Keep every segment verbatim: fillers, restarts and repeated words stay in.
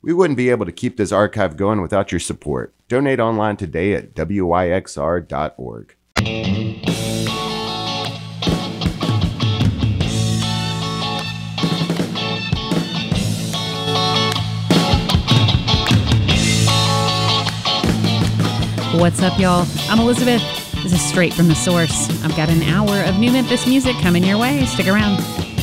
We wouldn't be able to keep this archive going without your support. Donate online today at W Y X R dot org. What's up, y'all? I'm Elizabeth. This is Straight from the Source. I've got an hour of new Memphis music coming your way. Stick around.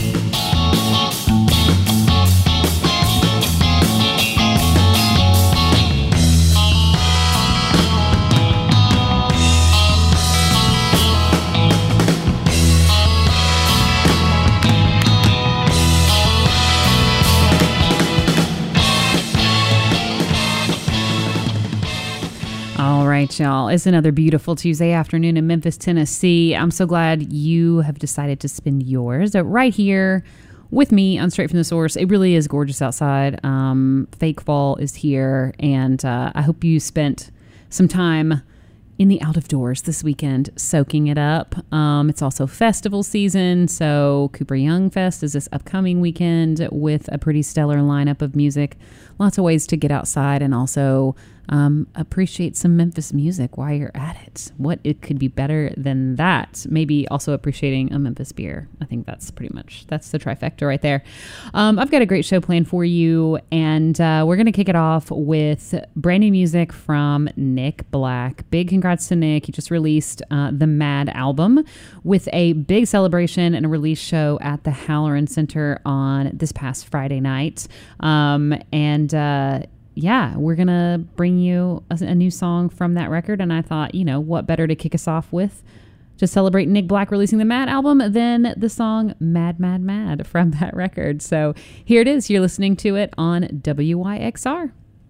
All right, y'all. It's another beautiful Tuesday afternoon in Memphis, Tennessee. I'm so glad you have decided to spend yours right here with me on Straight from the Source. It really is gorgeous outside. Um, fake fall is here, and uh, I hope you spent some time in the out of doors this weekend soaking it up. Um, it's also festival season, so Cooper Young Fest is this upcoming weekend with a pretty stellar lineup of music. Lots of ways to get outside and also um, appreciate some Memphis music while you're at it. What it could be better than that? Maybe also appreciating a Memphis beer. I think that's pretty much, that's the trifecta right there. Um, I've got a great show planned for you, and uh, we're going to kick it off with brand new music from Nick Black. Big congrats to Nick. He just released uh, the Mad album with a big celebration and a release show at the Halloran Center on this past Friday night. Um, and uh, yeah, we're going to bring you a, a new song from that record. And I thought, you know, what better to kick us off with to celebrate Nick Black releasing the Mad album than the song Mad, Mad, Mad from that record. So here it is. You're listening to it on W Y X R.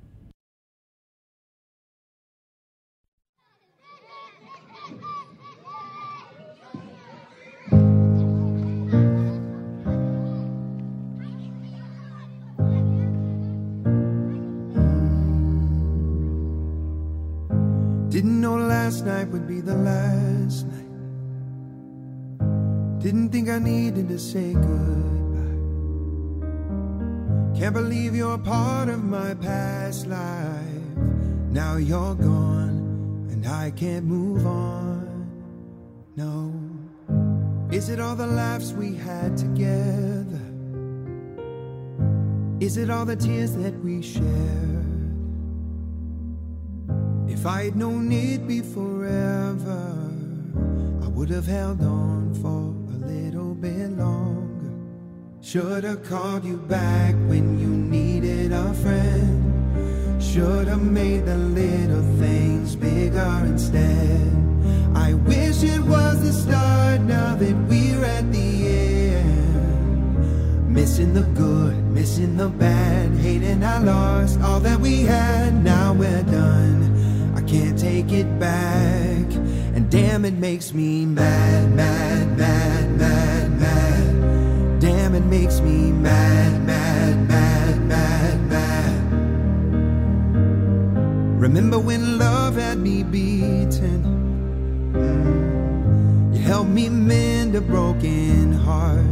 Didn't know last night would be the last night. Didn't think I needed to say goodbye. Can't believe you're part of my past life. Now you're gone and I can't move on. No. Is it all the laughs we had together? Is it all the tears that we shared? If I'd known it'd be forever, I would have held on for a little bit longer. Should've called you back when you needed a friend. Should've made the little things bigger instead. I wish it was the start now that we're at the end. Missing the good, missing the bad, hating I lost all that we had. Now we're done, I can't take it back. And damn, it makes me mad, mad, mad, mad, mad. Damn, it makes me mad, mad, mad, mad, mad. Remember when love had me beaten? Mm. You helped me mend a broken heart.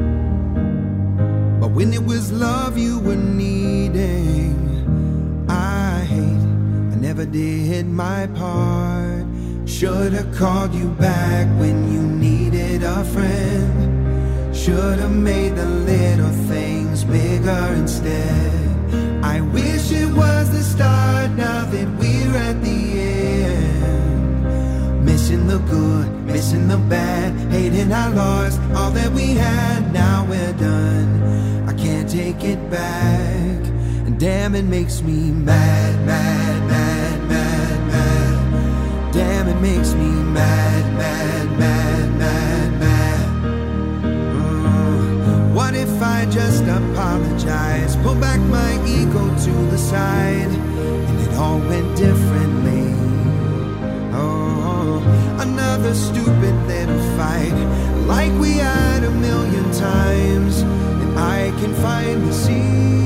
But when it was love you were needing, I hate never did my part. Should've called you back when you needed a friend. Should've made the little things bigger instead. I wish it was the start now that we're at the end. Missing the good, missing the bad, hating I lost all that we had. Now we're done, I can't take it back. And damn, it makes me mad, mad, mad, mad, mad. Damn, it makes me mad, mad, mad, mad, mad. Mm. What if I just apologize, pull back my ego to the side, and it all went differently? Oh, another stupid little fight, like we had a million times, and I can finally see.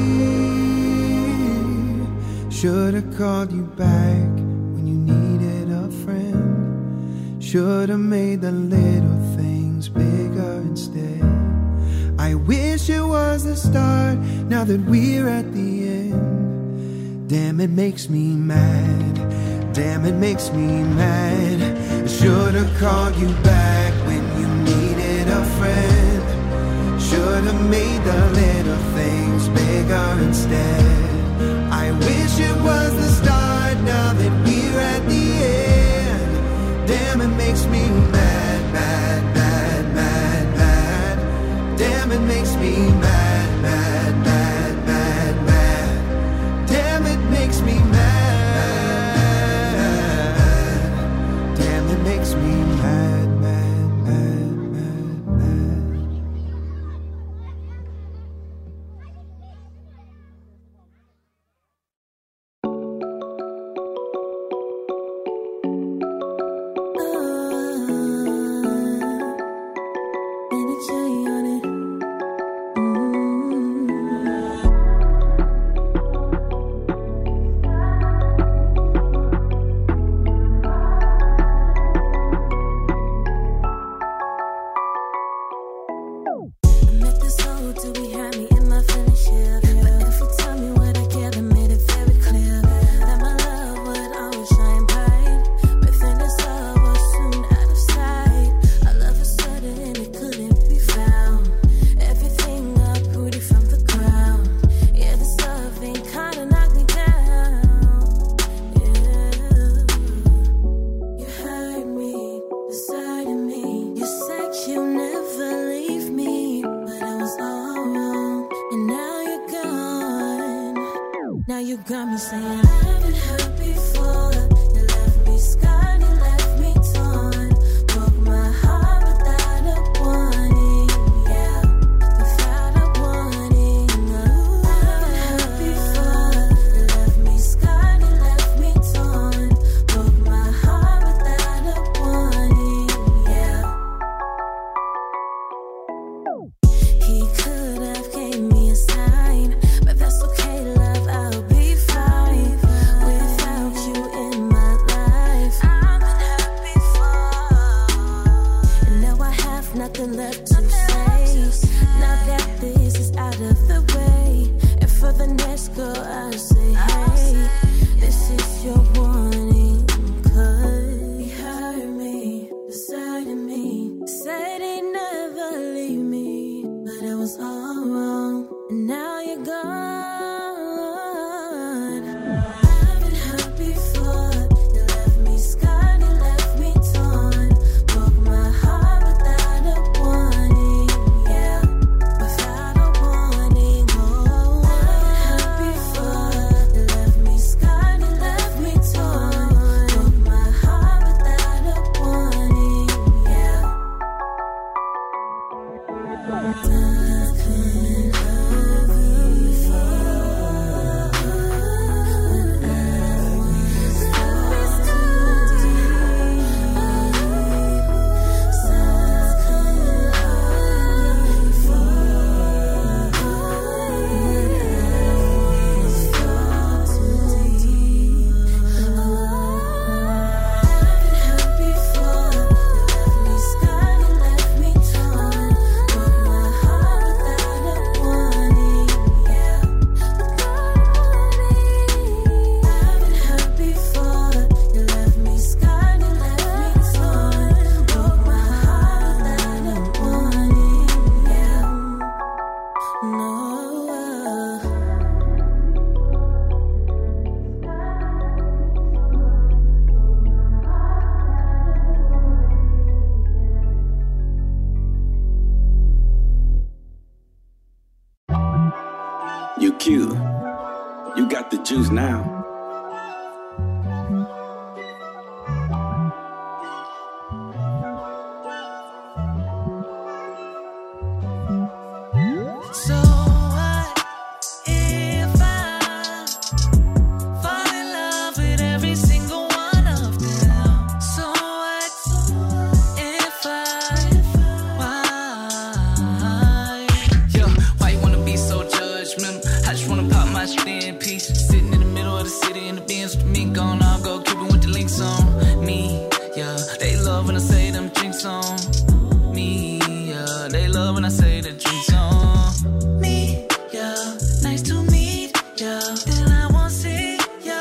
Should've called you back when you needed a friend. Should've made the little things bigger instead. I wish it was the start now that we're at the end. Damn, it makes me mad. Damn, it makes me mad. I should've called you back when you needed a friend. Should've made the little things bigger instead. I wish it was the start now that we're at the end. Damn, it makes me mad, mad, mad, mad, mad. Damn, it makes me mad, mad, mad, mad, mad. Damn, it makes me mad. Damn, it makes me mad, mad, mad, mad, mad. You cute. You got the juice now. So what if I fall in love with every single one of them? So what if I, why? Yo, why you wanna be so judgmental? I just wanna pop my shit in peace. Sitting in the middle of the city in the Benz with the mink on. I'll go Cuban with the links on me. Yeah, they love when I say them drinks on me. Yeah, they love when I say the drinks on me. Yeah, nice to meet ya. And I won't see ya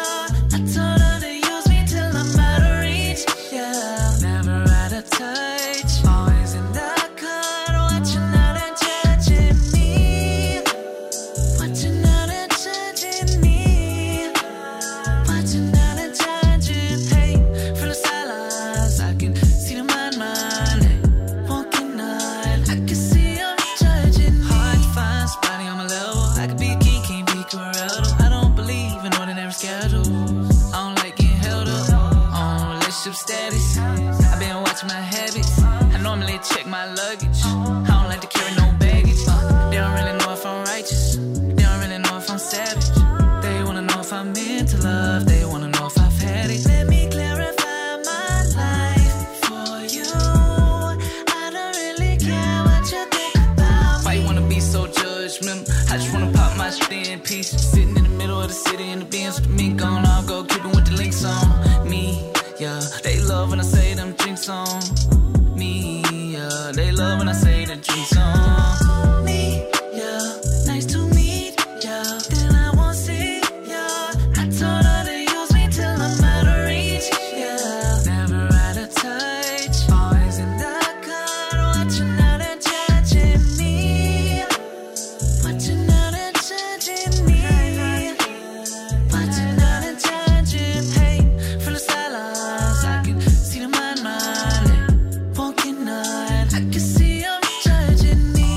if I'm into love. They wanna know if I've had it. Let me clarify my life for you. I don't really care what you think about Why me. you wanna be so judgmental? I just wanna pop my shit in peace. Sitting in the middle of the city in the Benz with the mink on. I'll go keeping with the links on me. Yeah, they love when I say them drinks on me. Yeah, they love when I say the drinks on Me, yeah, nice to meet ya. Then I won't see ya. I told her to use me till I'm out of reach. Yeah, never out of touch. Always in the car, watching out and judging me. Watching out and judging me. Watching out and judging. Hey, from the sidelines, I can see the mind, mind. Walking on, I can see 'em judging me.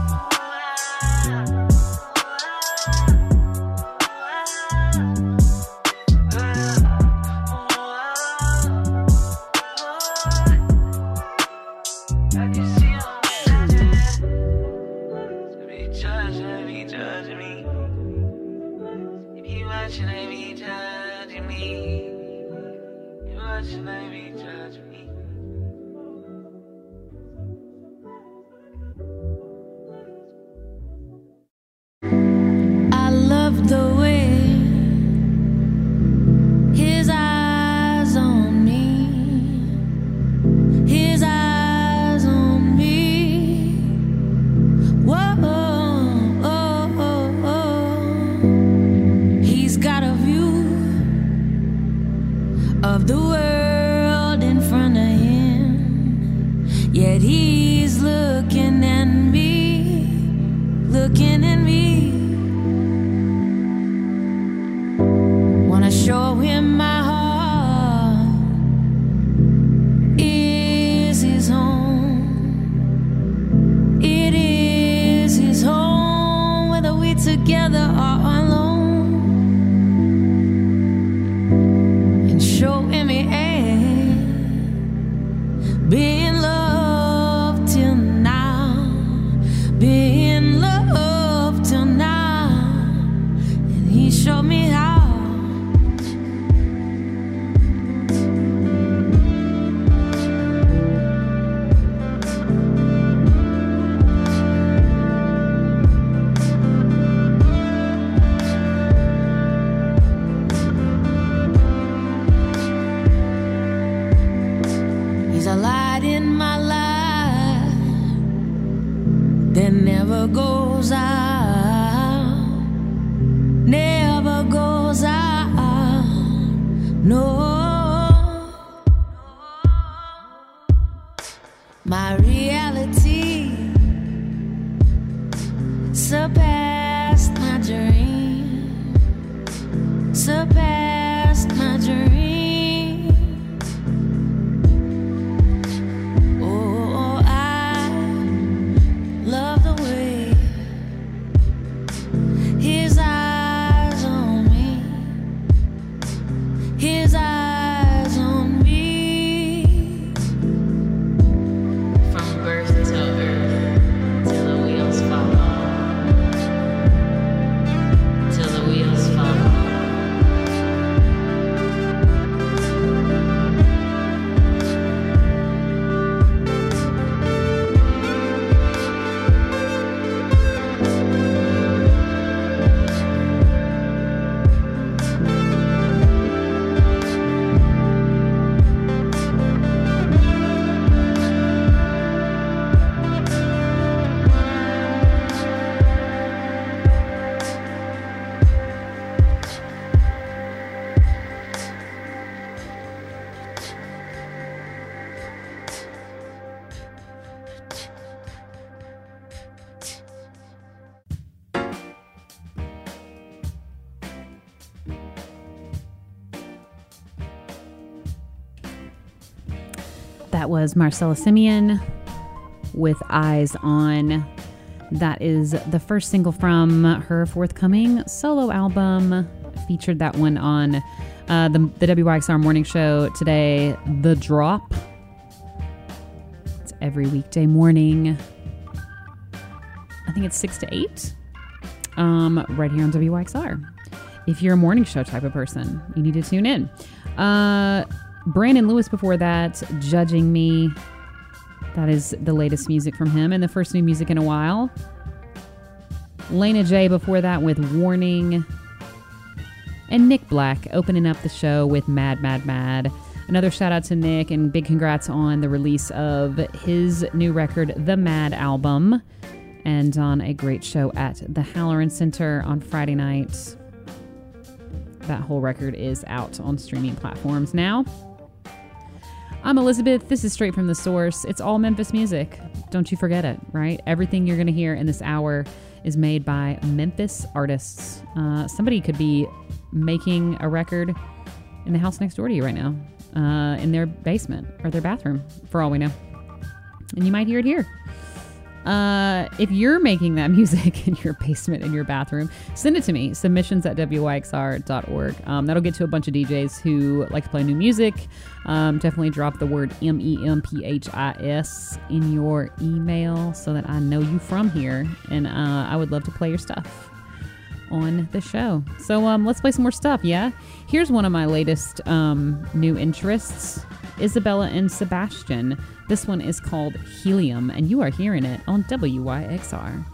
I can see 'em judging. Be judging, be judging me. If you watching, they be judging me. You watching, they be judging me. I love the way his eyes on me, his eyes on me. Whoa, oh, oh, oh. He's got a view of the world in front of him, yet he's looking at me, looking at me. Wanna show him my heart is his home. It is his home, whether we together or alone. And show him it ain't been love till now, been love till now. And he showed me how. He's a light in my life that never goes out, never goes out, no. My reality surpassed my dream, surpassed my dream. Oh, I love the way his eyes on me, his eyes on me. From birth to earth, till the wheels fall off, till the wheels fall off. That was Marcella Simeon with Eyes On. That is the first single from her forthcoming solo album. Featured that one on uh, the, the W Y X R morning show today, The Drop. It's every weekday morning. I think it's six to eight. Um, right here on W Y X R. if you're a morning show type of person, you need to tune in. Uh, Brandon Lewis before that, Judging Me. That is the latest music from him and the first new music in a while. Lena J before that with Warning. And Nick Black opening up the show with Mad, Mad, Mad. Another shout out to Nick and big congrats on the release of his new record, The Mad Album, and on a great show at the Halloran Center on Friday night. That whole record is out on streaming platforms now. I'm Elizabeth. This is Straight from the Source. It's all Memphis music. Don't you forget it, right? Everything you're going to hear in this hour is made by Memphis artists. Uh, somebody could be making a record in the house next door to you right now, uh, in their basement or their bathroom, for all we know. And you might hear it here. Uh, if you're making that music in your basement, in your bathroom, send it to me. Submissions at W Y X R dot org. Um, that'll get to a bunch of D Js who like to play new music. Um, definitely drop the word M E M P H I S in your email so that I know you from here. And uh, I would love to play your stuff on the show. So um, let's play some more stuff, yeah? Here's one of my latest um, new interests. Isabella and Sebastian. This one is called Helium, and you are hearing it on W Y X R.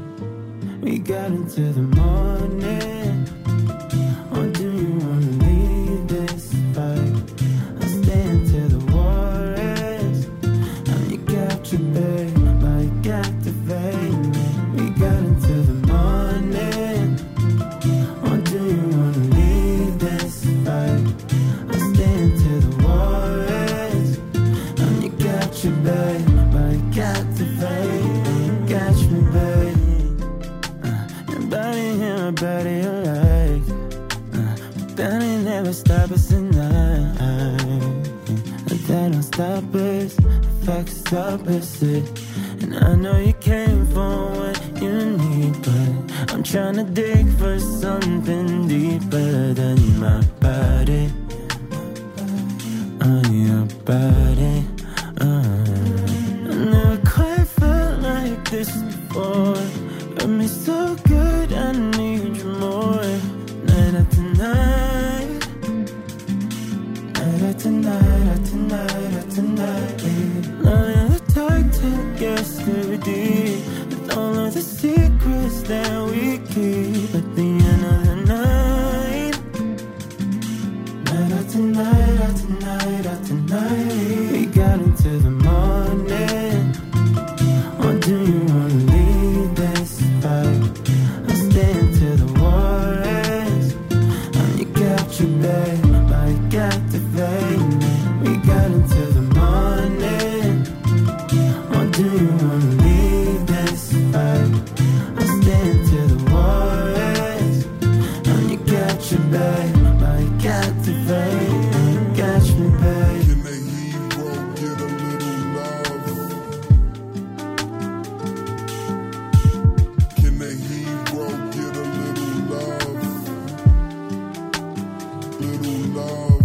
We got into the morning. Or do you wanna leave? can't ever stop us tonight. That don't stop us, the facts stop us. And I know you came for what you need, but I'm trying to dig for something deeper than my body. Oh, your body. uh. I never quite felt like this before. Got me so good, I need you more. Night after night, night after night, after night, after night. Now in the dark took yesterday, with all of the secrets that we keep. At the end of the night, night after night, after night, after night, we got into the morning. Or do you wanna leave this fight? I'll stay until the war ends. And you got your babe, but you got the flame. We got into the morning. Or do you wanna leave this fight? I'll stay until the war ends. And you got your babe, but you got the flame. Catch me, babe. Can the hero get a little love? Can the hero get a little love? Little love.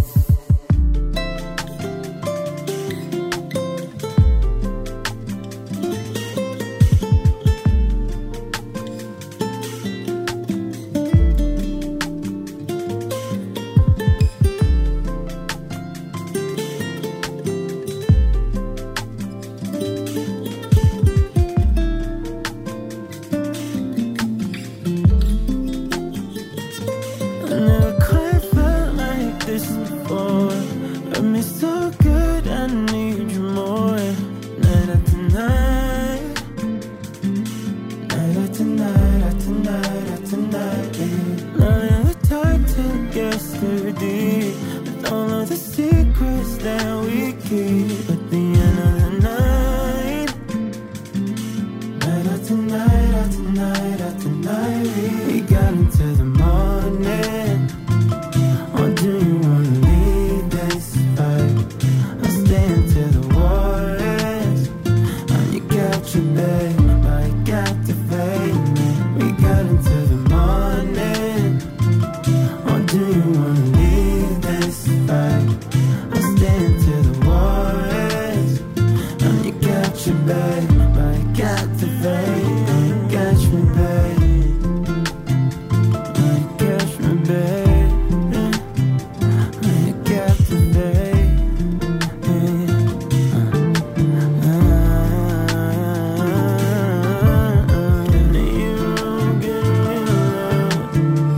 I never quite felt like this before. Got me so good, I need you more. Night after night, night after night, after night, after night. Now in the dark took yesterday, with all of the secrets that we keep. At the end of the night, night after night, after night, after night, we got into the morning. Or do you wanna leave this fight? I'll stay until the war ends. And you got your babe, but you got the flame. We got into the morning. Or do you wanna leave this fight? I'll stay until the war ends. And you got your babe, but you got the flame. Catch me, babe. Catch me, babe. You got the babe. And you get me love.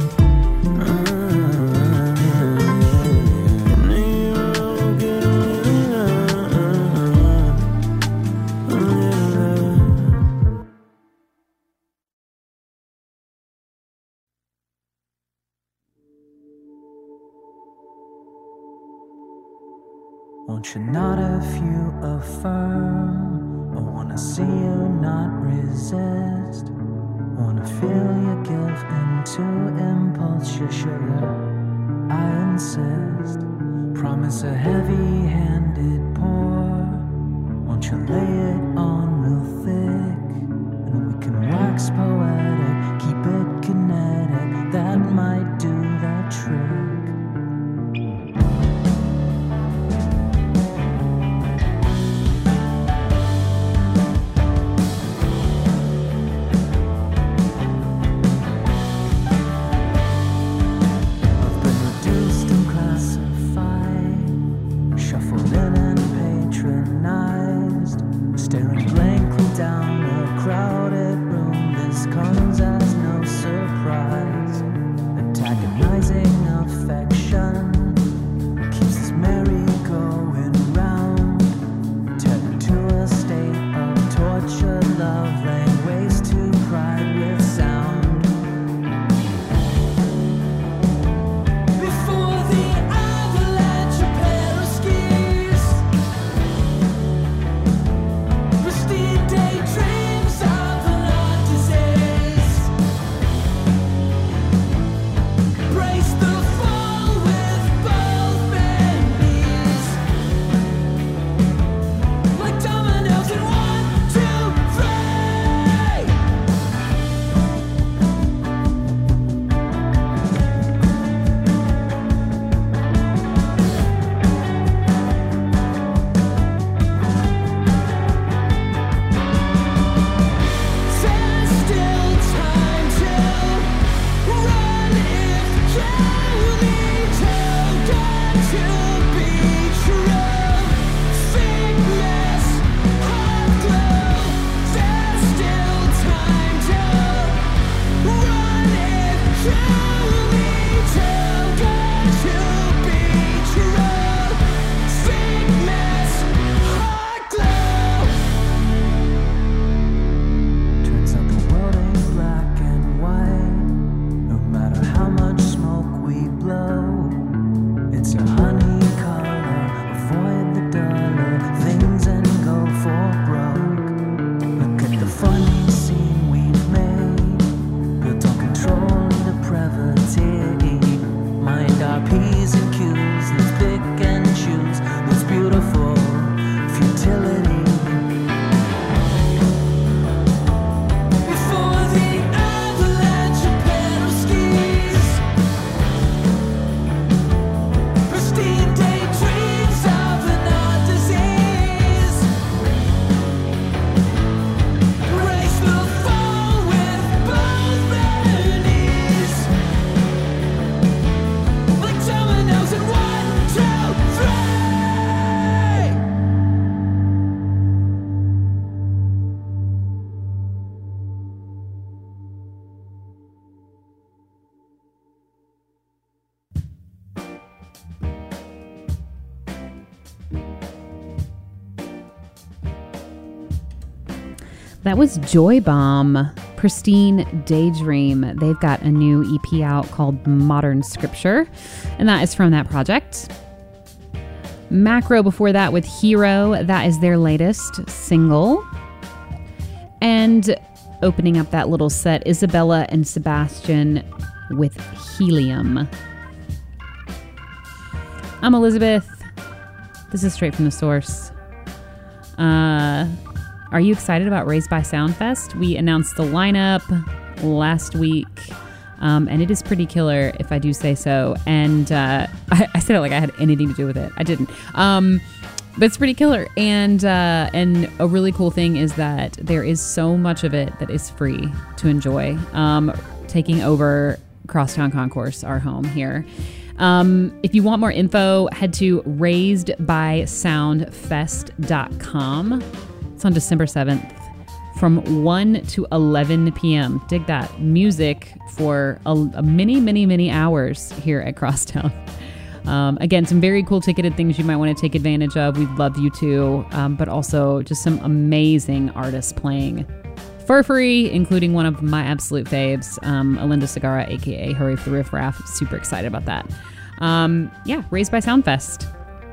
And you get me love. Won't you nod if you affirm? I wanna see you not resist. Wanna feel you give into impulse, your sugar. I insist. Promise a heavy-handed pour. Won't you lay it on real thick? And we can wax poetic, keep it kinetic. That might do the trick. Shuffled in and patronized. That was Joy Bomb, Pristine Daydream. They've got a new E P out called Modern Scripture, and that is from that project. Macro before that with Hero. That is their latest single. And opening up that little set, Isabella and Sebastian with Helium. I'm Elizabeth. This is Straight from the Source. Uh, are you excited about Raised by Soundfest? We announced the lineup last week, um, and it is pretty killer, if I do say so. And uh, I, I said it like I had anything to do with it. I didn't. Um, but it's pretty killer. And uh, and a really cool thing is that there is so much of it that is free to enjoy. Um, taking over Crosstown Concourse, our home here. Um, if you want more info, head to raised by sound fest dot com. It's on December seventh from one to eleven p.m. Dig that. Music for a, a many, many, many hours here at Crosstown. Um, again, some very cool ticketed things you might want to take advantage of. We'd love you to, um, but also just some amazing artists playing for free, including one of my absolute faves, um, Alinda Segarra, aka Hurry for the Riff Raff. Super excited about that. Um, yeah, Raised by Soundfest.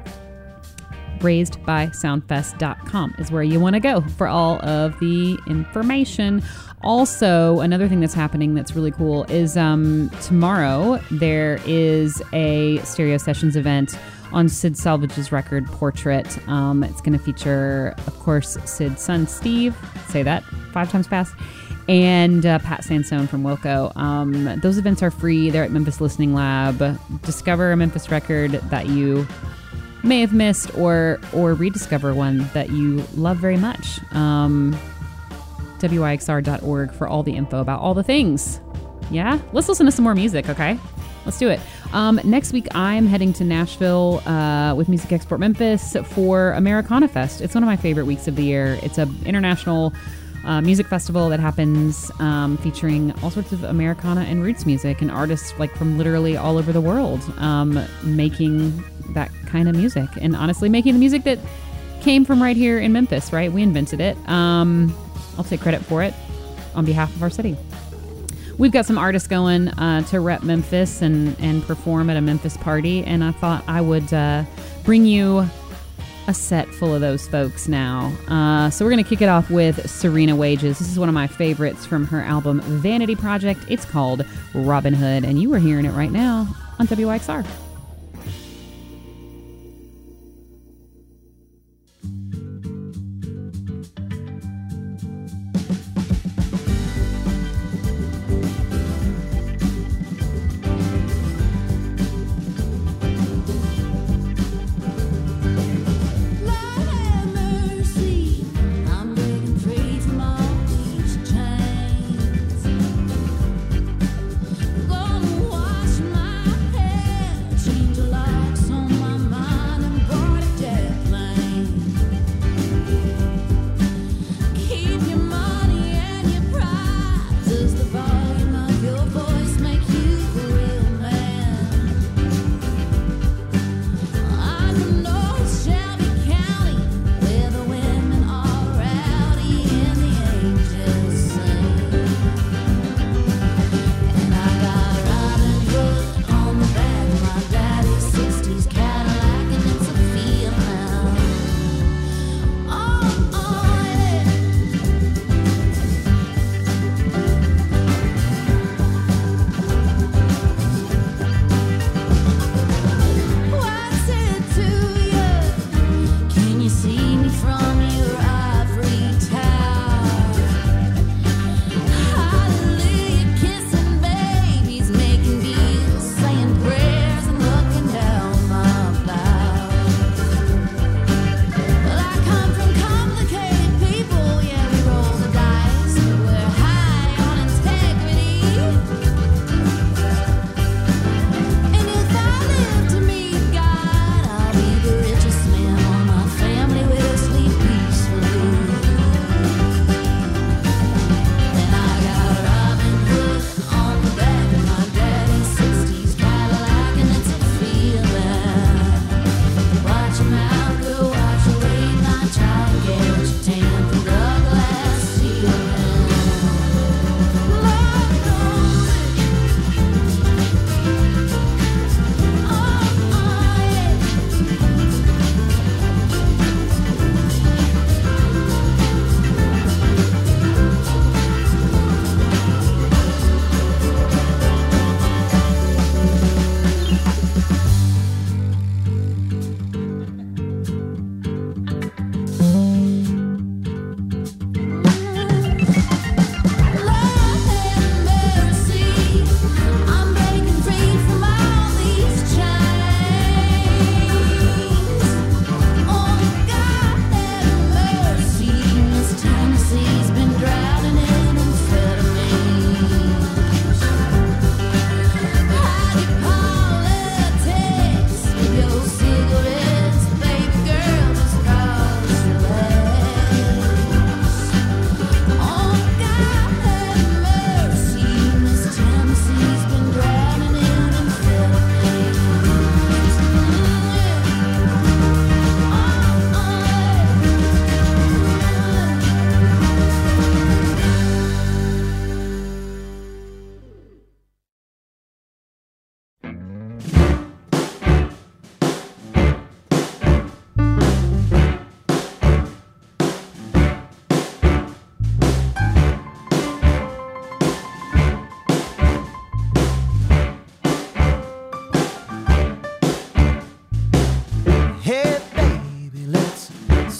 raised by soundfest dot com is where you want to go for all of the information. Also, another thing that's happening that's really cool is um, tomorrow there is a Stereo Sessions event on Sid Salvage's record Portrait. Um, it's going to feature, of course, Sid's son Steve. Say that five times fast. And uh, Pat Sansone from Wilco. Um, those events are free. They're at Memphis Listening Lab. Discover a Memphis record that you may have missed, or or rediscover one that you love very much. Um, W I X R dot org for all the info about all the things. Yeah? Let's listen to some more music, okay? Let's do it. Um, next week, I'm heading to Nashville uh, with Music Export Memphis for Americana Fest. It's one of my favorite weeks of the year. It's an international uh, music festival that happens um, featuring all sorts of Americana and roots music and artists like from literally all over the world um, making that kind of music. And honestly, making the music that came from right here in Memphis, right? We invented it. Um, I'll take credit for it on behalf of our city. We've got some artists going uh, to rep Memphis and, and perform at a Memphis party, and I thought I would uh, bring you a set full of those folks now. Uh, so we're going to kick it off with Serena Wages. This is one of my favorites from her album Vanity Project. It's called Robin Hood, and you are hearing it right now on W I X R.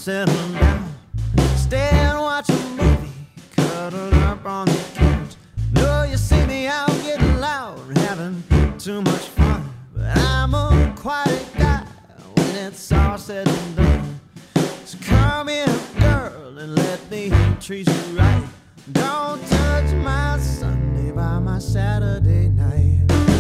settle down, stay and watch a movie, cuddle up on the couch. No, you see me out getting loud, having too much fun, but I'm a quiet guy when it's all said and done. So come here, girl, and let me treat you right. Don't touch my Sunday by my Saturday night.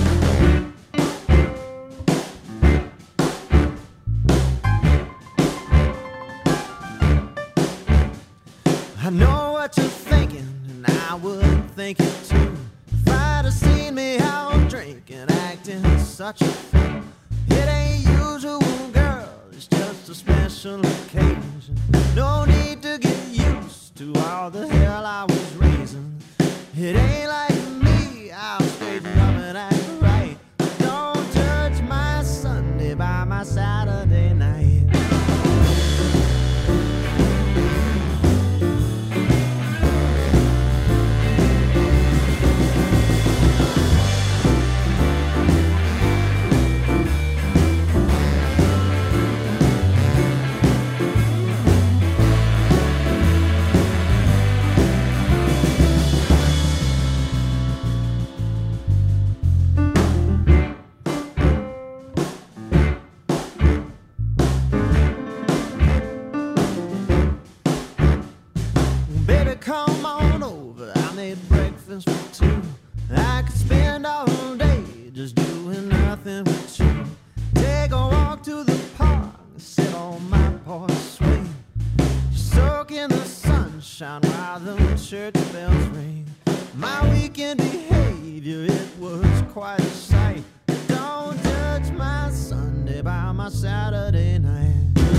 I know what you're thinking, and I would think it too, if I'd have seen me out drinking, acting such a fool. It ain't usual, girl, it's just a special occasion. No need to get used to all the hell I was raising. It ain't like me, I'll straighten up and act right. Don't judge my Sunday by my Saturday night. Come on over, I made breakfast for two. I could spend all day just doing nothing with you. Take a walk to the park, sit on my porch swing, soak in the sunshine while the church bells ring. My weekend behavior, it was quite a sight. Don't judge my Sunday by my Saturday night.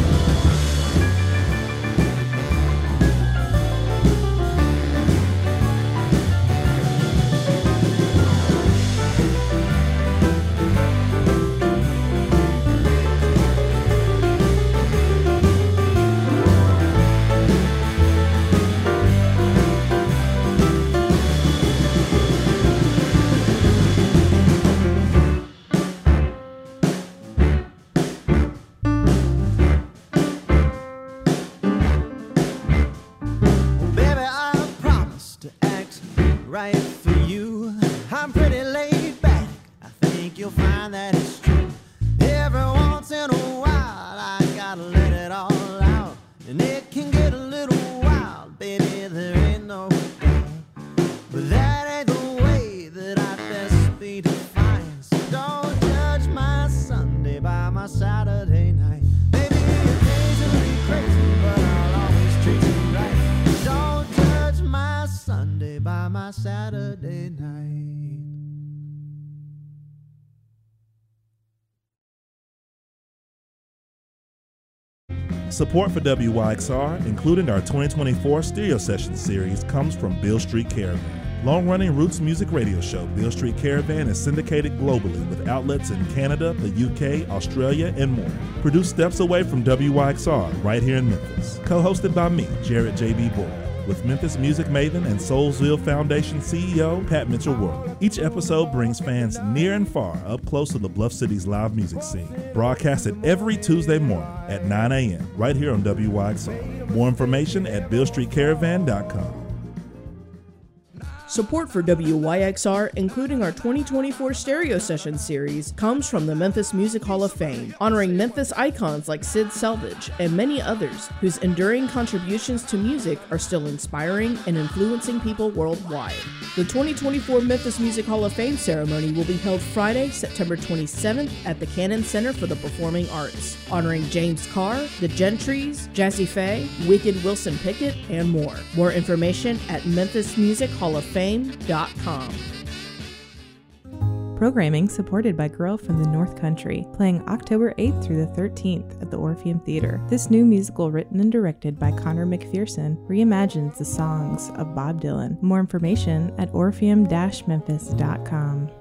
Right for you, I'm pretty laid back, I think you'll find that it's true. Every once in a while I gotta let it all out, and it can get a little wild, baby, there ain't no doubt. But that ain't the way that I best be defined. So don't judge my Sunday by my Saturday night. Maybe you're occasionally crazy, but I'll always treat you right. Don't judge my Sunday by my Saturday night. Support for W Y X R, including our twenty twenty-four Stereo Session series, comes from Beale Street Caravan. Long-running roots music radio show Beale Street Caravan is syndicated globally with outlets in Canada, the U K, Australia, and more. Produced steps away from W Y X R right here in Memphis. Co-hosted by me, Jarrett J B Boyd, with Memphis music maven and Soulsville Foundation C E O Pat Mitchell-Worley. Each episode brings fans near and far up close to the Bluff City's live music scene. Broadcasted every Tuesday morning at nine a.m. right here on W Y X R. More information at beale street caravan dot com. Support for W Y X R, including our twenty twenty-four Stereo Session series, comes from the Memphis Music Hall of Fame, honoring Memphis icons like Sid Selvage and many others whose enduring contributions to music are still inspiring and influencing people worldwide. The twenty twenty-four Memphis Music Hall of Fame ceremony will be held Friday, September twenty-seventh at the Cannon Center for the Performing Arts, honoring James Carr, the Gentrys, Jazzy Faye, Wicked Wilson Pickett, and more. More information at memphis music hall of fame dot com. Programming supported by Girl from the North Country, playing October eighth through the thirteenth at the Orpheum Theater. This new musical, written and directed by Connor McPherson, reimagines the songs of Bob Dylan. More information at orpheum dash memphis dot com.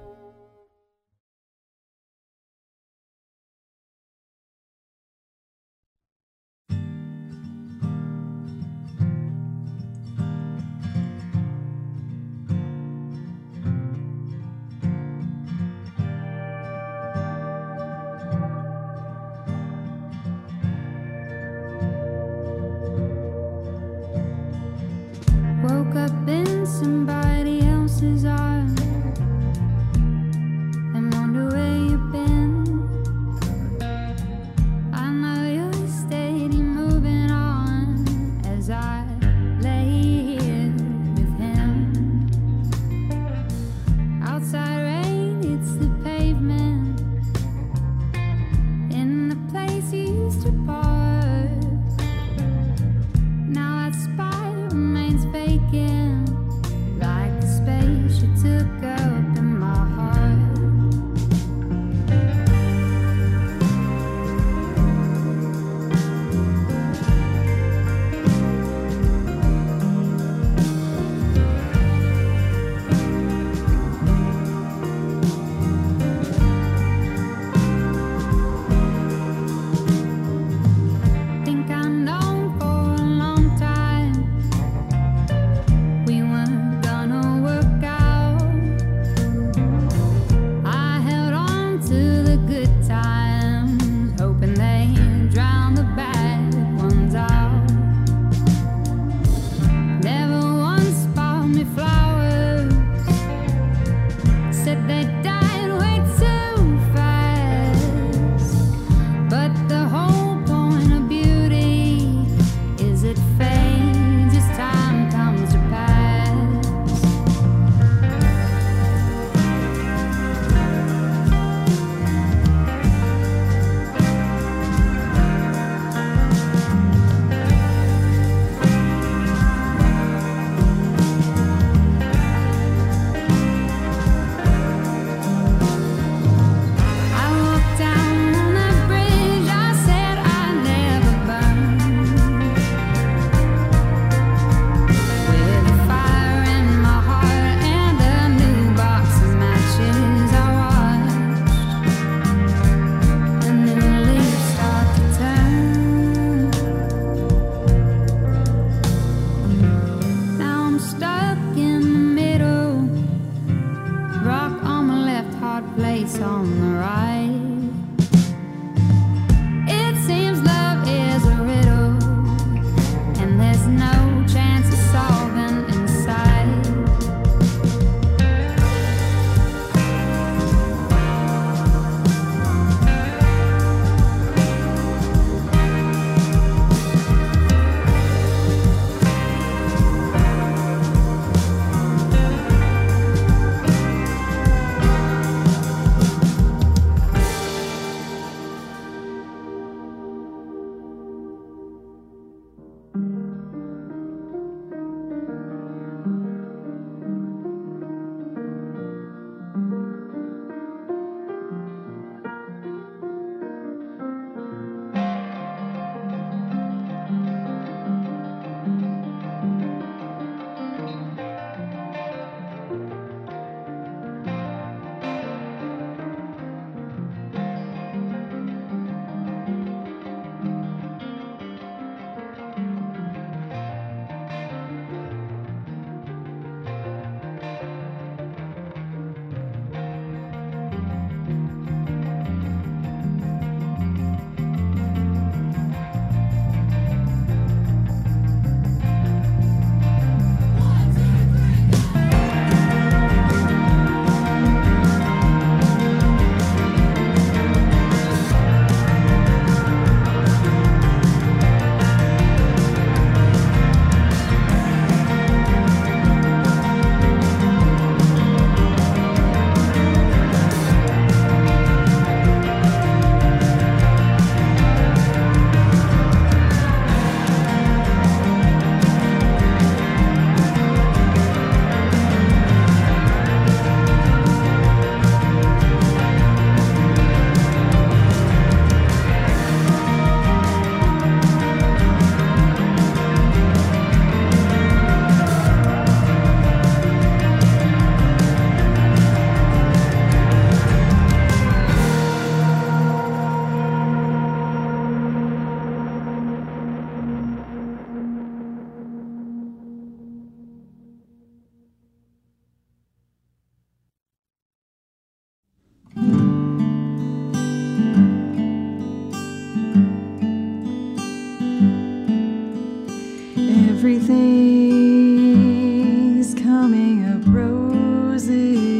everything's coming up roses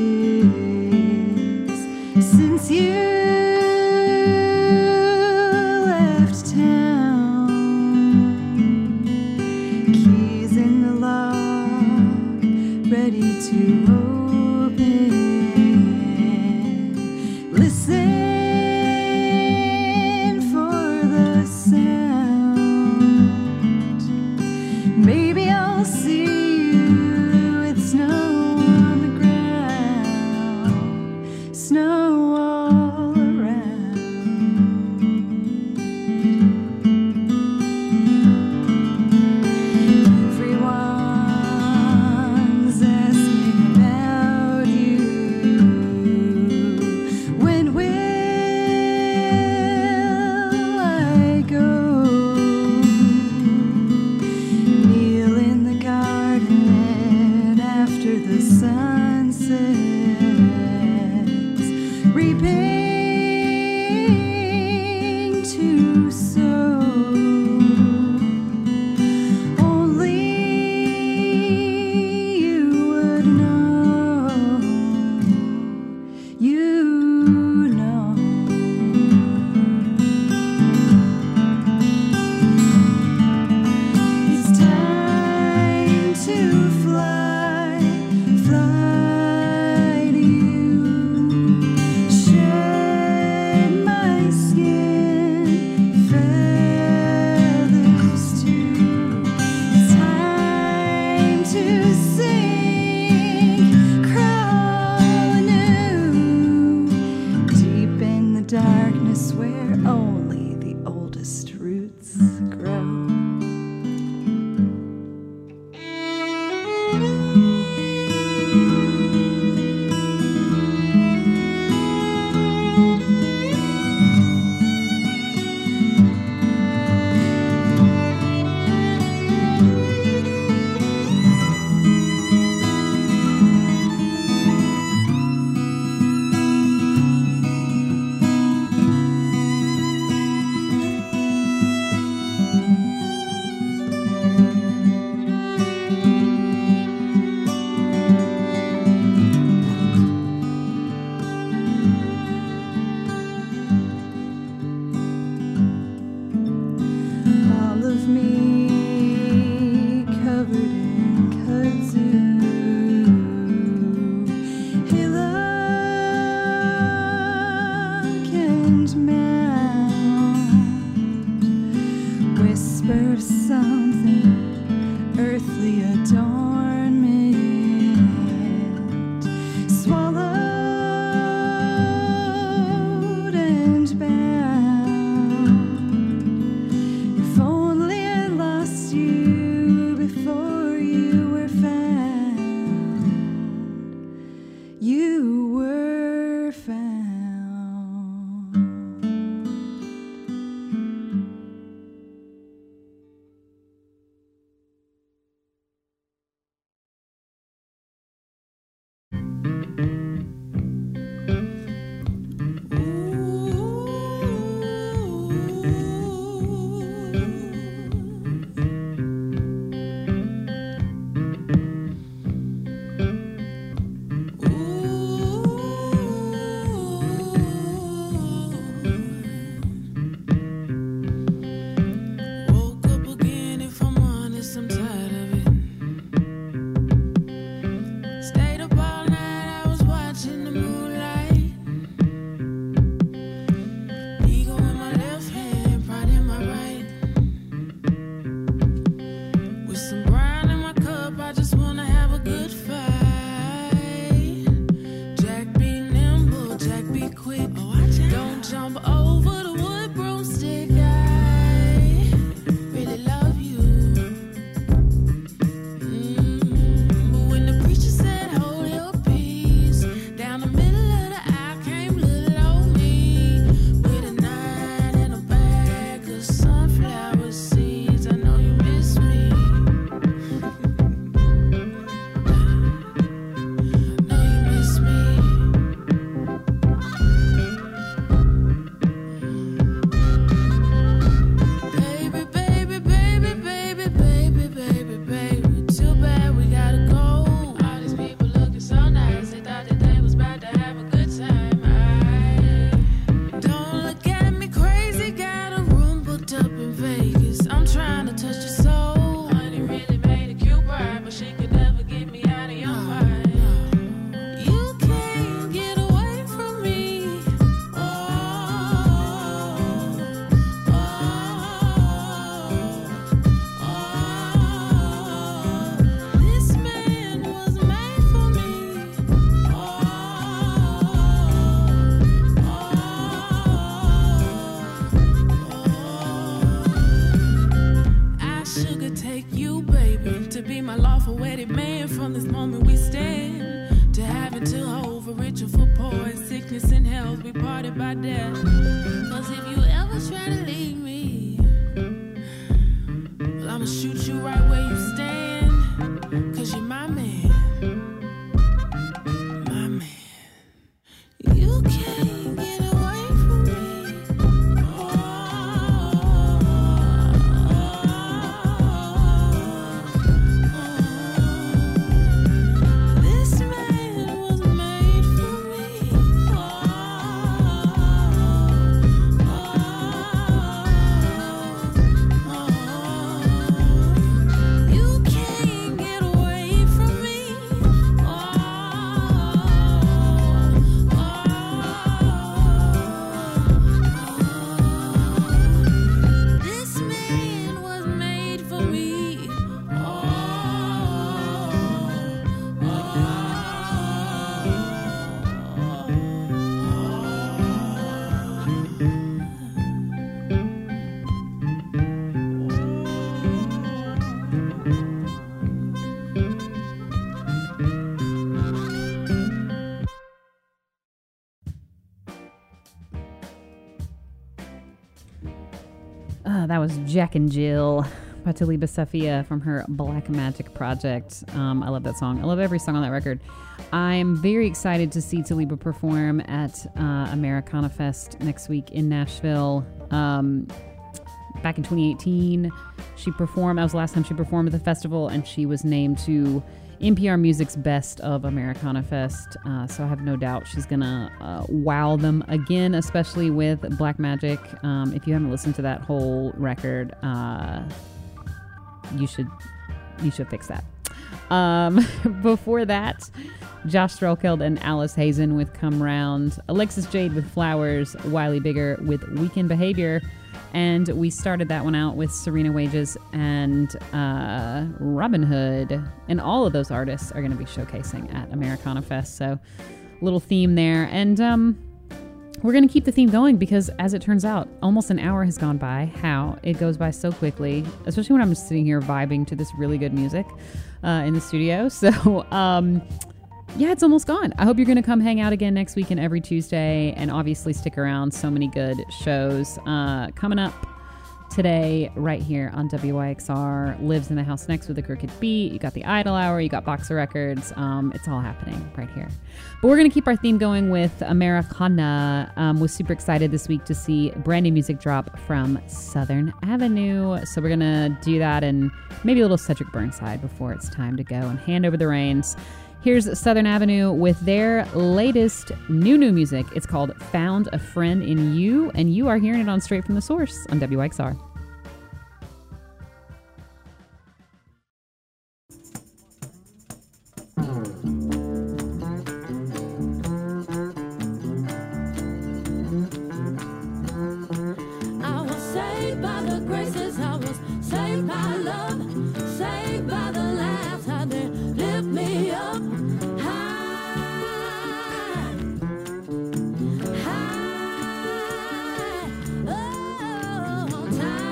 since you left town. Keys in the lock, ready to open. Listen for the sound. Maybe I'll wedded man from this moment we stand. To having to hold for richer for poor, in sickness and health, we parted by death. Cause if you ever try to leave me, well, I'ma shoot you right where you stand. Cause you're my man. My man. You can't get away from me. This man was made for me. You can't get away from me. This man was made for me. Uh, that was Jack and Jill by Taliba Safia from her Black Magic project. Um, I love that song. I love every song on that record. I'm very excited to see Taliba perform at uh, Americana Fest next week in Nashville. Um, back in twenty eighteen, she performed. That was the last time she performed at the festival, and she was named to N P R Music's Best of Americana Fest. Uh, so I have no doubt she's gonna uh, wow them again, especially with Black Magic. Um, if you haven't listened to that whole record, uh, you should you should fix that. Um, before that, Josh Strelkeld and Alice Hazen with Come Round, Alexis Jade with Flowers, Wiley Bigger with Weekend Behavior, and we started that one out with Serena Wages and uh, Robin Hood. And all of those artists are going to be showcasing at Americana Fest. So little theme there. And um, we're going to keep the theme going because, as it turns out, almost an hour has gone by. How? It goes by so quickly, especially when I'm just sitting here vibing to this really good music uh, in the studio. So, um... yeah, it's almost gone. I hope you're going to come hang out again next week and every Tuesday, and obviously stick around. So many good shows uh, coming up today right here on W Y X R. Lives in the House Next with the Crooked Beat. You got the Idol Hour. You got Boxer Records. Um, it's all happening right here. But we're going to keep our theme going with Americana. Um, was super excited this week to see brand new music drop from Southern Avenue. So we're going to do that and maybe a little Cedric Burnside before it's time to go and hand over the reins. Here's Southern Avenue with their latest new, new music. It's called Found a Friend in You, and you are hearing it on Straight from the Source on W Y X R. I was saved by the graces, I was saved by love, saved by the laughs, how they lift me up high, high, oh, time.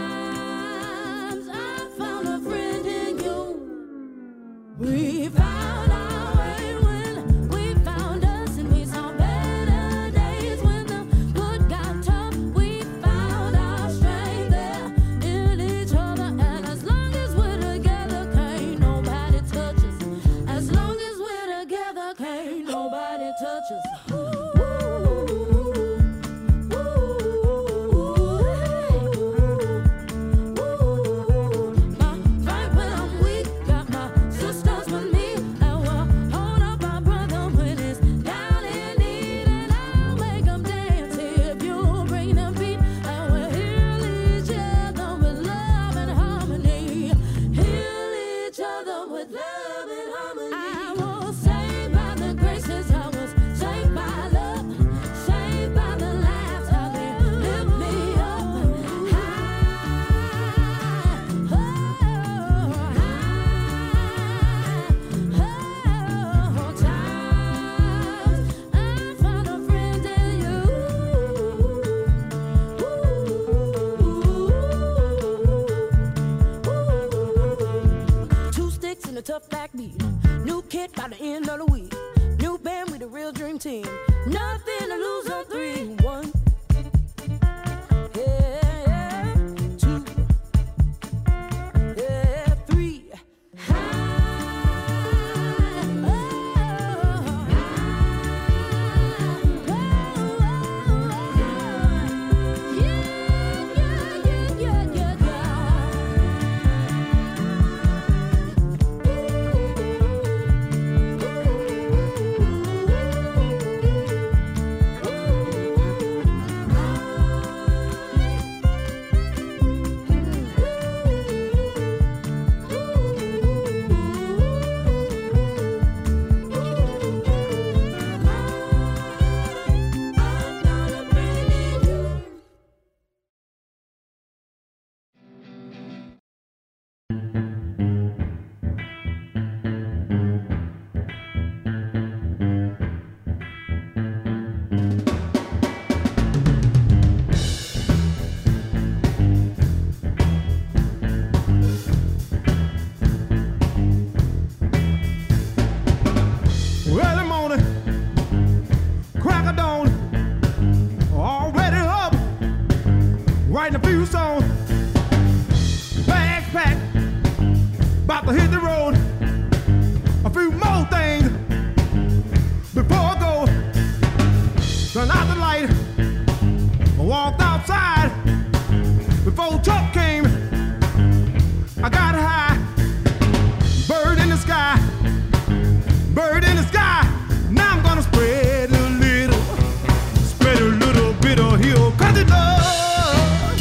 writing a few songs. Bags packed, about to hit the road. A few more things before I go. Turn out the light. I walked outside before Chuck came. I got high. Bird in the sky. Bird in the sky. Now I'm gonna spread a little, spread a little bit of hill country love.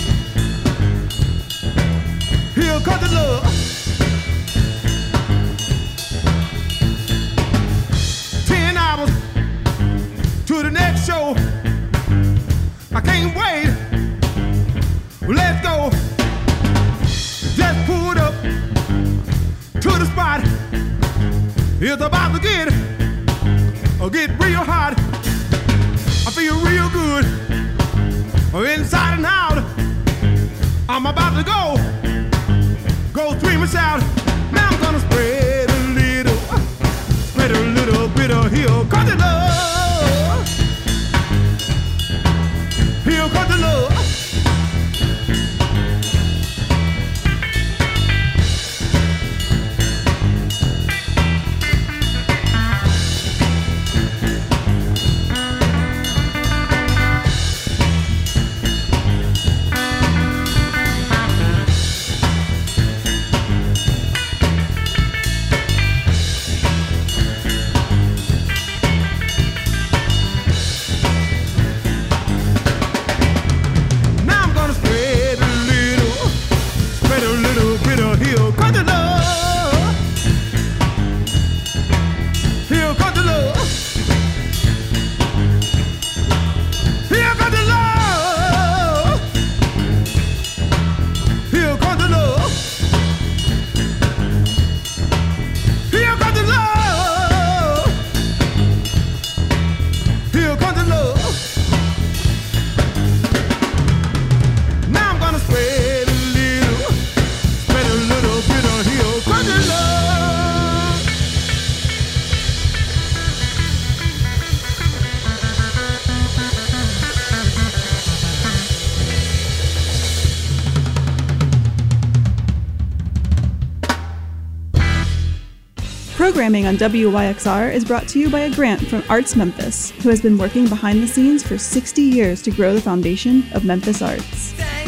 Hill country love. Ten hours to the next show. I can't wait. Let's go. Just pulled up to the spot. It's about to get, or get real hot. I feel real good, inside and out. I'm about to go, go scream and shout. Now I'm gonna spread a little, spread a little bit of hill country love. Hill country love. Programming on W Y X R is brought to you by a grant from Arts Memphis, who has been working behind the scenes for sixty years to grow the foundation of Memphis arts.